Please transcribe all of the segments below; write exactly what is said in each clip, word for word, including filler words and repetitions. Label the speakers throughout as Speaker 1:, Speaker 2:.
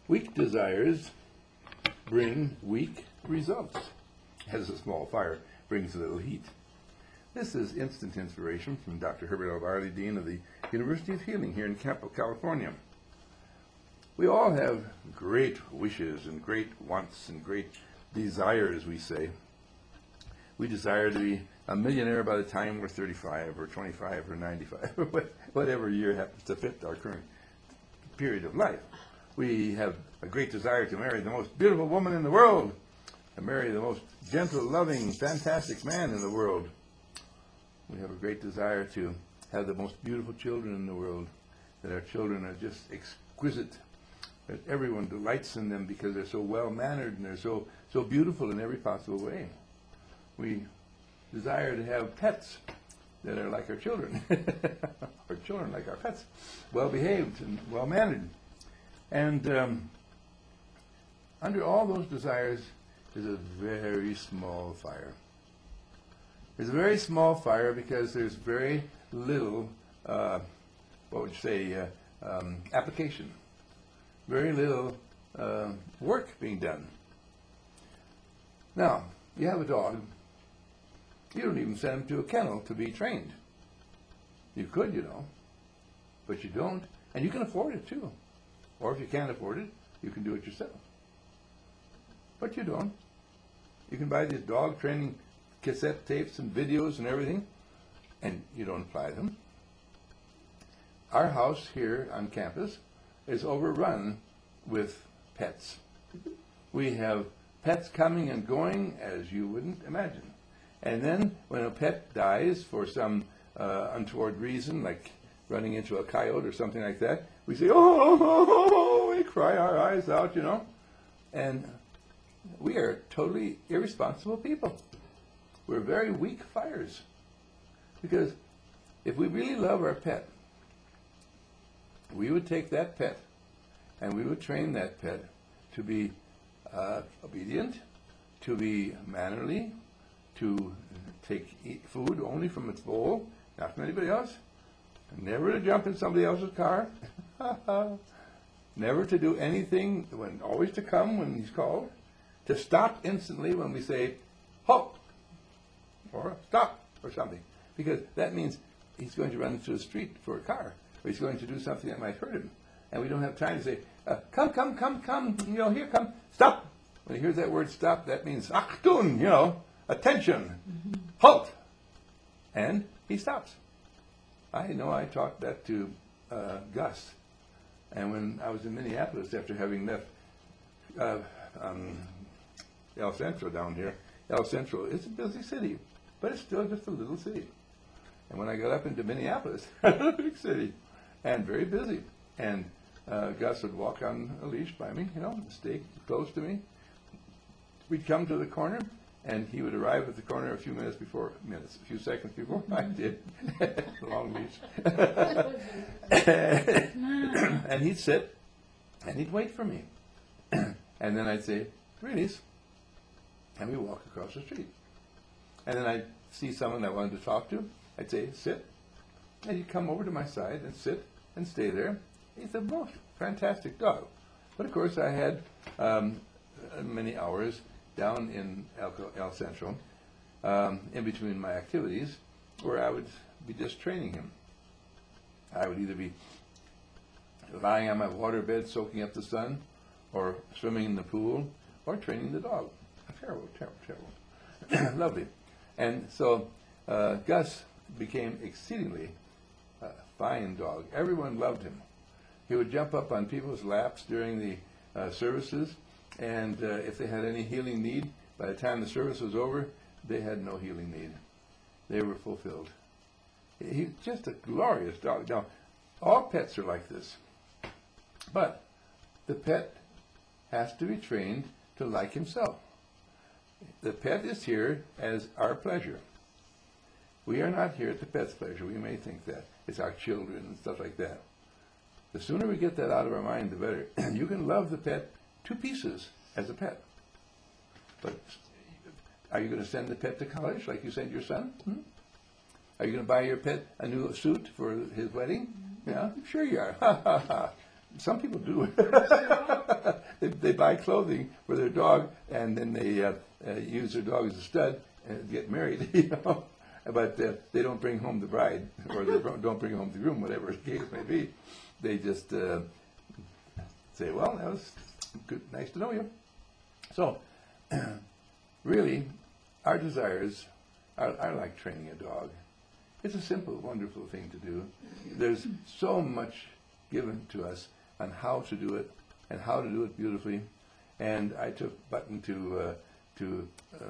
Speaker 1: Weak desires bring weak results, as a small fire brings a little heat. This is instant inspiration from Doctor Herbert L. Varley, Dean of the University of Healing here in Campo, California. We all have great wishes and great wants and great desires, we say. We desire to be a millionaire by the time we're thirty-five or twenty-five or ninety-five, or whatever year happens to fit our current period of life. We have a great desire to marry the most beautiful woman in the world, to marry the most gentle, loving, fantastic man in the world. We have a great desire to have the most beautiful children in the world, that our children are just exquisite, that everyone delights in them because they're so well-mannered and they're so, so beautiful in every possible way. We desire to have pets that are like our children, or children like our pets, well-behaved and well-mannered. And um, under all those desires is a very small fire. There's a very small fire because there's very little, uh, what would you say, uh, um, application. Very little uh, work being done. Now, you have a dog. You don't even send him to a kennel to be trained. You could, you know, but you don't. And you can afford it, too. Or if you can't afford it, you can do it yourself. But you don't. You can buy these dog training cassette tapes and videos and everything, and you don't apply them. Our house here on campus is overrun with pets. We have pets coming and going as you wouldn't imagine. And then when a pet dies for some uh, untoward reason, like running into a coyote or something like that, we say, oh, oh, oh, we cry our eyes out, you know. And we are totally irresponsible people. We're very weak fires. Because if we really love our pet, we would take that pet and we would train that pet to be uh, obedient, to be mannerly, to take eat food only from its bowl, not from anybody else, never to jump in somebody else's car, never to do anything, when always to come when he's called, to stop instantly when we say, halt, or stop, or something, because that means he's going to run into the street for a car, or he's going to do something that might hurt him, and we don't have time to say, uh, come, come, come, come, you know, here, come, stop. When he hears that word stop, that means Achtung, you know, attention, mm-hmm. Halt, and he stops. I know I taught that to uh, Gus, and when I was in Minneapolis after having left uh, um, El Centro down here, El Centro is a busy city, but it's still just a little city. And when I got up into Minneapolis, a big city, and very busy, and uh, Gus would walk on a leash by me, you know, stay close to me. We'd come to the corner, and he would arrive at the corner a few minutes before, minutes, a few seconds before I did. Long leash. And he'd sit, and he'd wait for me. And then I'd say, "Greetings," and we'd walk across the street. And then I'd see someone I wanted to talk to. I'd say, "Sit," and he'd come over to my side and sit and stay there. He's a most fantastic dog. But of course, I had um, many hours down in El, El Centro, um, in between my activities, where I would be just training him. I would either be lying on my waterbed soaking up the sun, or swimming in the pool, or training the dog. Terrible, terrible, terrible. Lovely. And so uh, Gus became exceedingly uh, fine dog. Everyone loved him. He would jump up on people's laps during the uh, services, and uh, if they had any healing need, by the time the service was over, they had no healing need. They were fulfilled. He's just a glorious dog. Now, all pets are like this, but the pet has to be trained to like himself. The pet is here as our pleasure. We are not here at the pet's pleasure. We may think that. It's our children and stuff like that. The sooner we get that out of our mind, the better. You can love the pet to pieces as a pet. But are you going to send the pet to college like you send your son? Hmm? Are you going to buy your pet a new suit for his wedding? Yeah, sure you are. Ha, ha, ha. some people do. they, they buy clothing for their dog, and then they uh, uh, use their dog as a stud and get married, you know. But uh, they don't bring home the bride, or they don't bring home the groom, whatever the case may be. They just uh, say, well, that was good, nice to know you. So, really, our desires are, are like training a dog. It's a simple, wonderful thing to do. There's so much given to us on how to do it and how to do it beautifully. And I took Button to uh, to uh,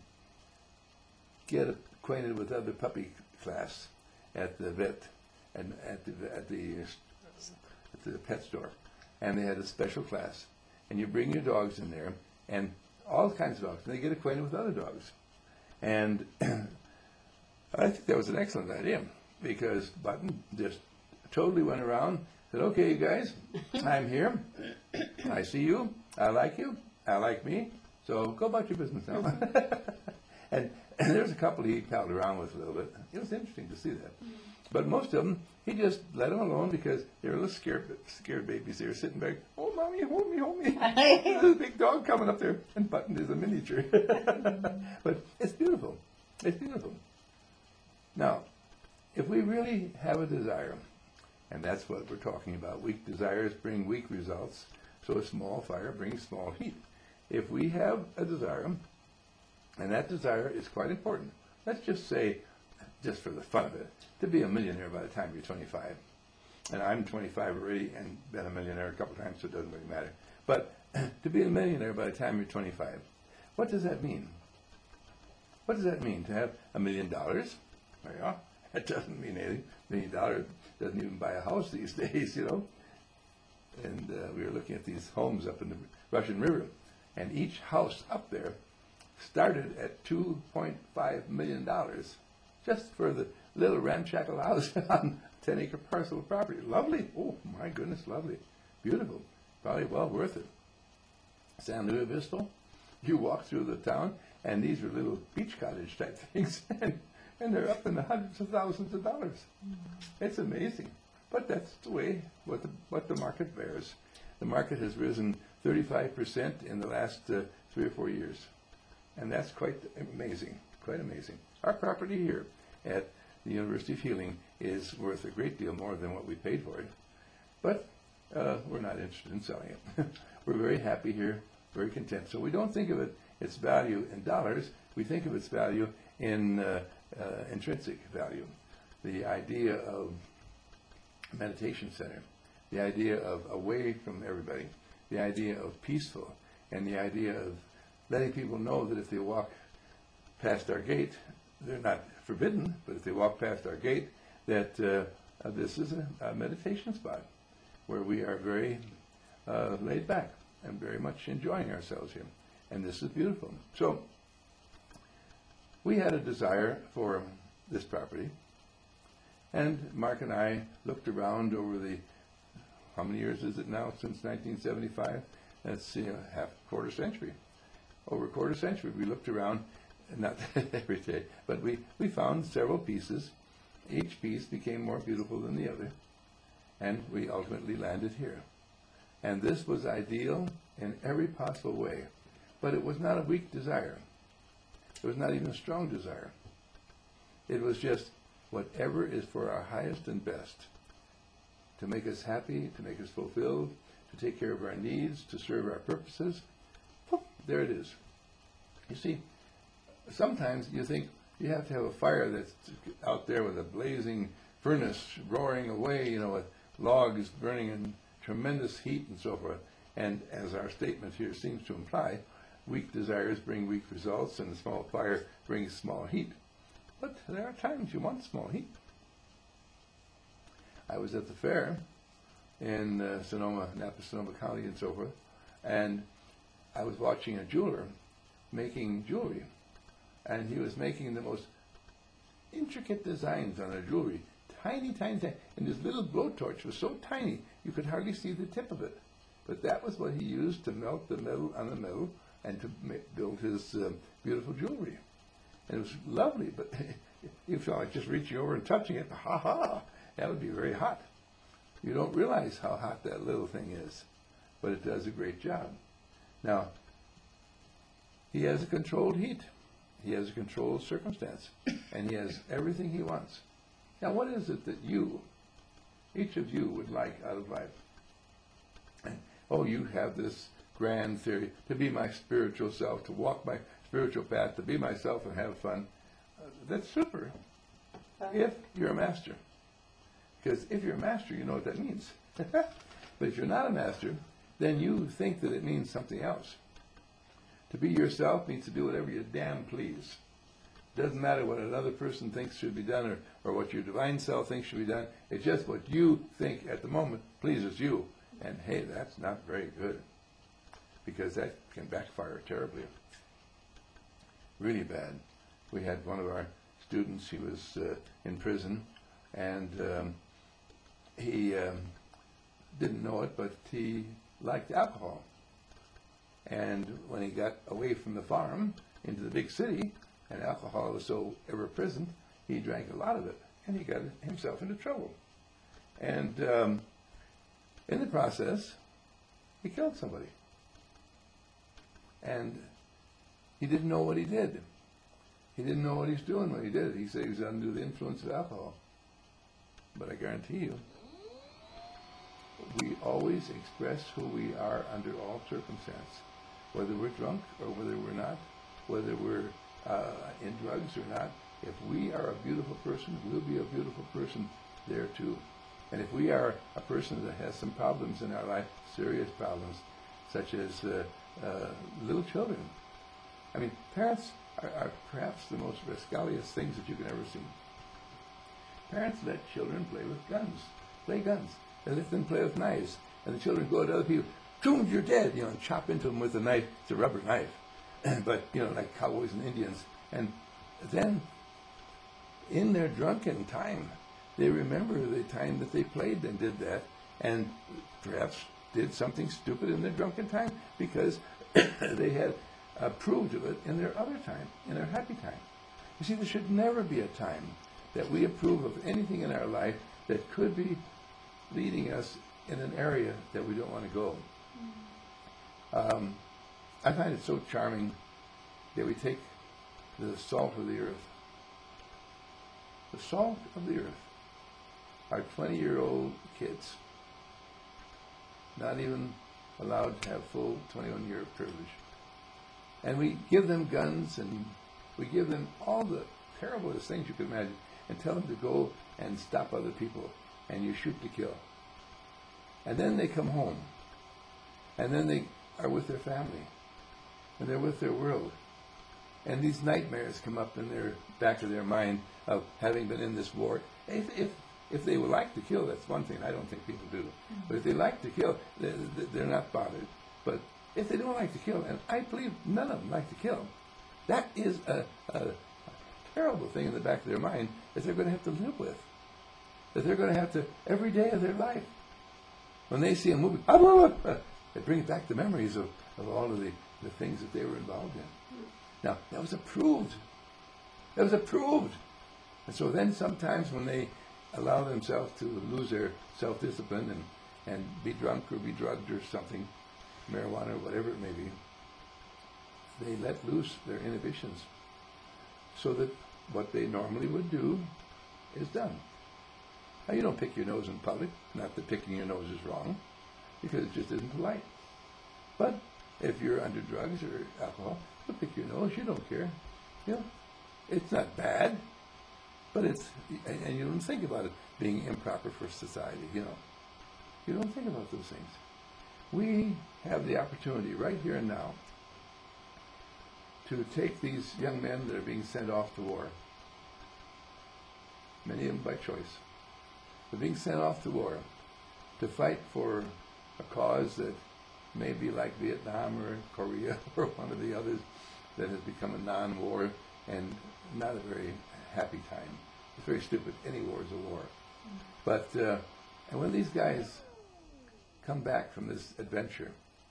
Speaker 1: get acquainted with other puppy class at the vet and at the at the at the pet store, and they had a special class. And you bring your dogs in there, and all kinds of dogs, and they get acquainted with other dogs. And I think that was an excellent idea, because Button just totally went around, said, okay, you guys, I'm here. I see you. I like you. I like me. So go about your business now. and, and there's a couple he palled around with a little bit. It was interesting to see that. But most of them, he just let them alone because they were little scared, scared babies. They were sitting back, oh, mommy, hold me, hold me. There's a big dog coming up there, and Button is a miniature. But it's beautiful. It's beautiful. Now, if we really have a desire, and that's what we're talking about, weak desires bring weak results, so a small fire brings small heat. If we have a desire, and that desire is quite important, let's just say, just for the fun of it, to be a millionaire by the time you're twenty-five. And I'm twenty-five already and been a millionaire a couple times, so it doesn't really matter. But to be a millionaire by the time you're twenty-five, what does that mean? What does that mean? To have a million dollars? Well, that doesn't mean anything. A million dollars doesn't even buy a house these days, you know. And uh, we were looking at these homes up in the Russian River, and each house up there started at two point five million dollars just for the little ramshackle house on a ten acre parcel of property. Lovely. Oh, my goodness, lovely. Beautiful. Probably well worth it. San Luis Obispo, you walk through the town, and these are little beach cottage type things, and, and they're up in the hundreds of thousands of dollars. Mm-hmm. It's amazing. But that's the way what the, what the market bears. The market has risen thirty-five percent in the last uh, three or four years. And that's quite amazing, quite amazing. Our property here at the University of Healing is worth a great deal more than what we paid for it. But uh, we're not interested in selling it. We're very happy here, very content. So we don't think of it, its value in dollars. We think of its value in uh, uh, intrinsic value. The idea of meditation center, the idea of away from everybody, the idea of peaceful, and the idea of letting people know that if they walk past our gate, they're not forbidden, but if they walk past our gate, that uh, uh, this is a, a meditation spot where we are very uh, laid back and very much enjoying ourselves here. And this is beautiful. So we had a desire for this property, and Mark and I looked around over the, how many years is it now, since nineteen seventy-five? That's, you know, half a quarter century. Over a quarter century, we looked around, not every day, but we, we found several pieces. Each piece became more beautiful than the other, and we ultimately landed here. And this was ideal in every possible way, but it was not a weak desire. It was not even a strong desire. It was just whatever is for our highest and best, to make us happy, to make us fulfilled, to take care of our needs, to serve our purposes. There it is. You see, sometimes you think you have to have a fire that's out there with a blazing furnace roaring away, you know, with logs burning in tremendous heat and so forth. And as our statement here seems to imply, weak desires bring weak results, and a small fire brings small heat. But there are times you want small heat. I was at the fair in uh, Sonoma, Napa, Sonoma County, and so forth, and I was watching a jeweler making jewelry, and he was making the most intricate designs on their jewelry, tiny, tiny, tiny, and his little blowtorch was so tiny you could hardly see the tip of it. But that was what he used to melt the metal on the metal and to make, build his uh, beautiful jewelry. And it was lovely, but you felt like just reaching over and touching it. Ha ha! That would be very hot. You don't realize how hot that little thing is, but it does a great job. Now, he has a controlled heat. He has a controlled circumstance, and he has everything he wants. Now, what is it that you, each of you, would like out of life? And, oh, you have this grand theory, to be my spiritual self, to walk my spiritual path, to be myself and have fun. Uh, that's super, if you're a master. Because if you're a master, you know what that means. But if you're not a master, then you think that it means something else. To be yourself means to do whatever you damn please. Doesn't matter what another person thinks should be done, or, or what your divine self thinks should be done. It's just what you think at the moment pleases you. And hey, that's not very good, because that can backfire terribly. Really bad. We had one of our students, he was uh, in prison, and um, he um, didn't know it, but he liked alcohol. And when he got away from the farm into the big city, and alcohol was so ever-present, he drank a lot of it, and he got himself into trouble. And um, in the process, he killed somebody. And he didn't know what he did. He didn't know what he was doing when he did it. He said he was under the influence of alcohol. But I guarantee you, we always express who we are under all circumstances, whether we're drunk or whether we're not, whether we're uh, in drugs or not. If we are a beautiful person, we'll be a beautiful person there too. And if we are a person that has some problems in our life, serious problems, such as uh, uh, little children. I mean, parents are, are perhaps the most rascalious things that you can ever see. Parents let children play with guns, play guns. They let them play with knives. And the children go to other people, boom, you're dead, you know, and chop into them with a knife. It's a rubber knife. But, you know, like cowboys and Indians. And then, in their drunken time, they remember the time that they played and did that, and perhaps did something stupid in their drunken time because they had approved of it in their other time, in their happy time. You see, there should never be a time that we approve of anything in our life that could be leading us in an area that we don't want to go. Um, I find it so charming that we take the salt of the earth. The salt of the earth are twenty-year-old kids, not even allowed to have full twenty-one year privilege. And we give them guns, and we give them all the terriblest things you could imagine, and tell them to go and stop other people, and you shoot to kill. And then they come home, and then they are with their family, and they're with their world. And these nightmares come up in their back of their mind of having been in this war. If, if, if they would like to kill, that's one thing. I don't think people do. Mm-hmm. But if they like to kill, they're, they're not bothered. But if they don't like to kill, and I believe none of them like to kill, that is a, a, a terrible thing in the back of their mind that they're going to have to live with. That they're going to have to, every day of their life, when they see a movie, ah, blah, blah, blah, it brings back the memories of, of all of the, the things that they were involved in. Now, that was approved. That was approved. And so then sometimes when they allow themselves to lose their self-discipline and, and be drunk or be drugged or something, marijuana or whatever it may be, they let loose their inhibitions so that what they normally would do is done. Now, you don't pick your nose in public. Not that picking your nose is wrong, because it just isn't polite. But if you're under drugs or alcohol, you pick your nose. You don't care. You know, it's not bad, but it's, and you don't think about it being improper for society. You know, you don't think about those things. We have the opportunity right here and now to take these young men that are being sent off to war, many of them by choice. They're being sent off to war to fight for a cause that may be like Vietnam or Korea or one of the others that has become a non-war and not a very happy time. It's very stupid. Any war is a war. But uh, and when these guys come back from this adventure,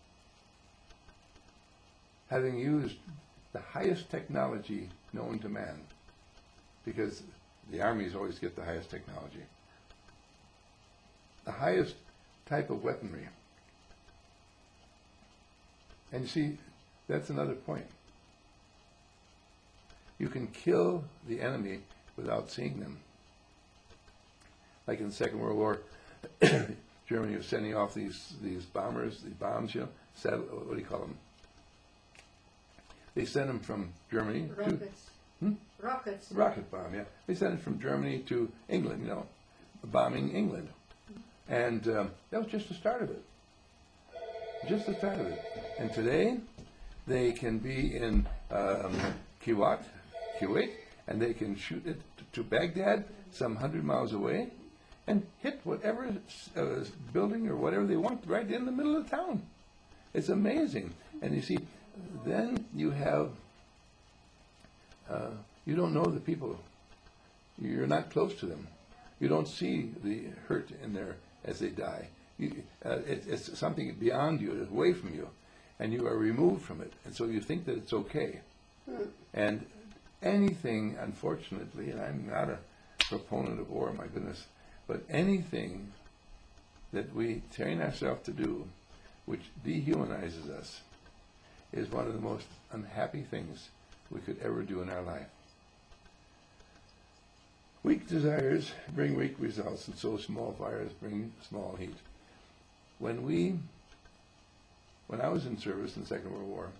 Speaker 1: having used the highest technology known to man, because the armies always get the highest technology, the highest type of weaponry. And you see, that's another point. You can kill the enemy without seeing them. Like in the Second World War, Germany was sending off these, these bombers, these bombs, you know, satellite, what do you call them? They sent them from Germany
Speaker 2: Rockets.
Speaker 1: to... Hmm?
Speaker 2: Rockets.
Speaker 1: Rocket bomb, yeah. They sent it from Germany to England, you know, bombing England. And um, that was just the start of it. Just the start of it. And today, they can be in um, Kuwait, Kuwait, and they can shoot it to Baghdad, some hundred miles away, and hit whatever uh, building or whatever they want right in the middle of town. It's amazing. And you see, then you have, uh, you don't know the people. You're not close to them. You don't see the hurt in there as they die. You, uh, it, it's something beyond you, it's away from you, and you are removed from it. And so you think that it's okay. And anything, unfortunately, and I'm not a proponent of war, my goodness, but anything that we train ourselves to do which dehumanizes us is one of the most unhappy things we could ever do in our life. Weak desires bring weak results, and so small fires bring small heat. When we, when I was in service in the Second World War,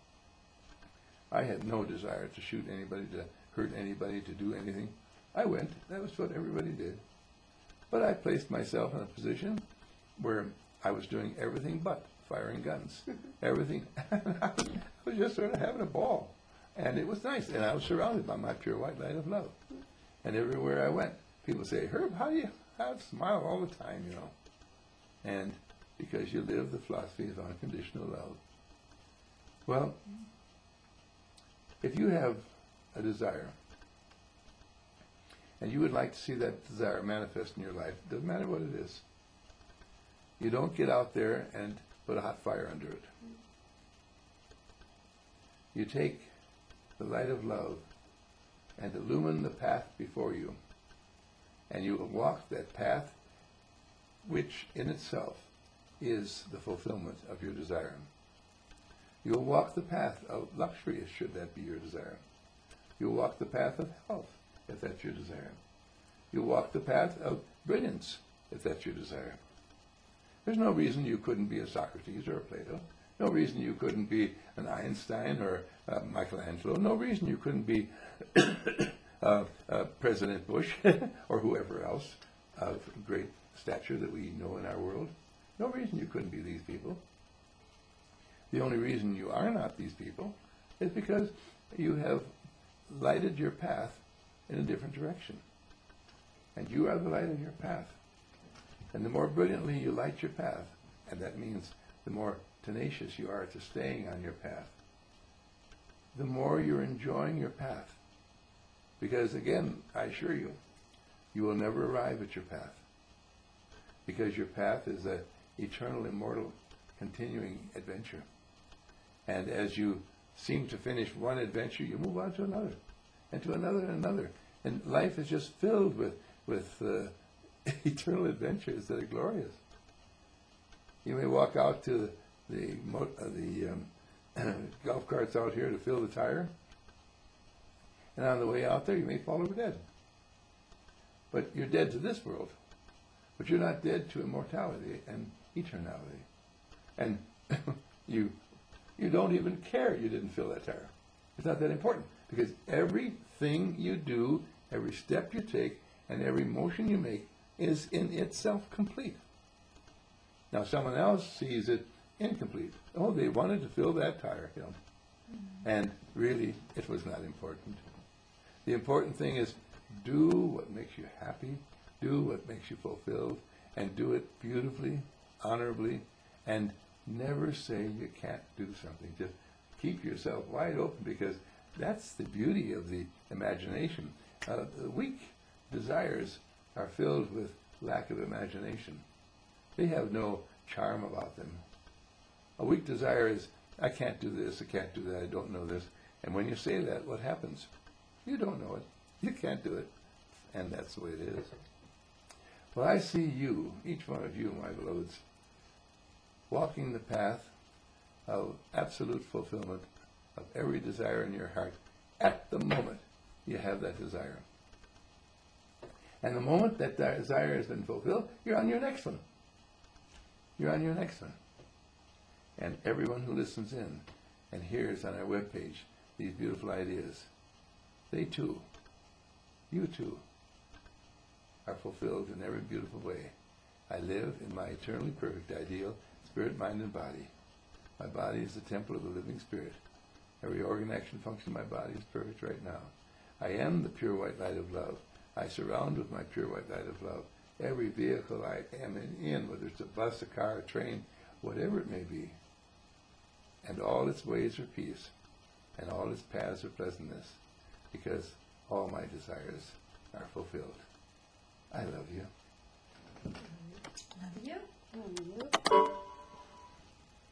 Speaker 1: I had no desire to shoot anybody, to hurt anybody, to do anything. I went. That was what everybody did. But I placed myself in a position where I was doing everything but firing guns. Everything. I was just sort of having a ball. And it was nice. And I was surrounded by my pure white light of love. And everywhere I went, people say, Herb, how do you have smile all the time, you know? And because you live the philosophy of unconditional love. Well, if you have a desire, and you would like to see that desire manifest in your life, doesn't matter what it is, you don't get out there and put a hot fire under it. You take the light of love and illumine the path before you, and you will walk that path which in itself is the fulfillment of your desire. You will walk the path of luxury, should that be your desire. You will walk the path of health, if that's your desire. You will walk the path of brilliance, if that's your desire. There's no reason you couldn't be a Socrates or a Plato. No reason you couldn't be an Einstein or uh, Michelangelo. No reason you couldn't be uh, uh, President Bush or whoever else of great stature that we know in our world. No reason you couldn't be these people. The only reason you are not these people is because you have lighted your path in a different direction. And you are the light of your path. And the more brilliantly you light your path, and that means the more tenacious you are to staying on your path, the more you're enjoying your path. Because again, I assure you, you will never arrive at your path. Because your path is an eternal, immortal, continuing adventure. And as you seem to finish one adventure, you move on to another, and to another and another. And life is just filled with, with uh, eternal adventures that are glorious. You may walk out to the, the, mo- uh, the um, golf carts out here to fill the tire, and on the way out there you may fall over dead. But you're dead to this world. But you're not dead to immortality and eternality. And you you don't even care you didn't fill that tire. It's not that important. Because everything you do, every step you take, and every motion you make is in itself complete. Now someone else sees it incomplete. Oh, they wanted to fill that tire, you know. Mm-hmm. And really, it was not important. The important thing is do what makes you happy, do what makes you fulfilled, and do it beautifully, honorably, and never say you can't do something. Just keep yourself wide open, because that's the beauty of the imagination. Uh, the weak desires are filled with lack of imagination. They have no charm about them. A weak desire is, I can't do this, I can't do that, I don't know this. And when you say that, what happens? You don't know it. You can't do it. And that's the way it is. Well, I see you, each one of you, my beloveds, walking the path of absolute fulfillment of every desire in your heart at the moment you have that desire. And the moment that desire has been fulfilled, you're on your next one. You're on your next one. And everyone who listens in and hears on our webpage these beautiful ideas, they too, you too, are fulfilled in every beautiful way. I live in my eternally perfect ideal, spirit, mind, and body. My body is the temple of the living spirit. Every organ, action, function of my body is perfect right now. I am the pure white light of love. I surround with my pure white light of love every vehicle I am in, whether it's a bus, a car, a train, whatever it may be. And all its ways are peace, and all its paths are pleasantness, because all my desires are fulfilled. I love you.
Speaker 2: Love you.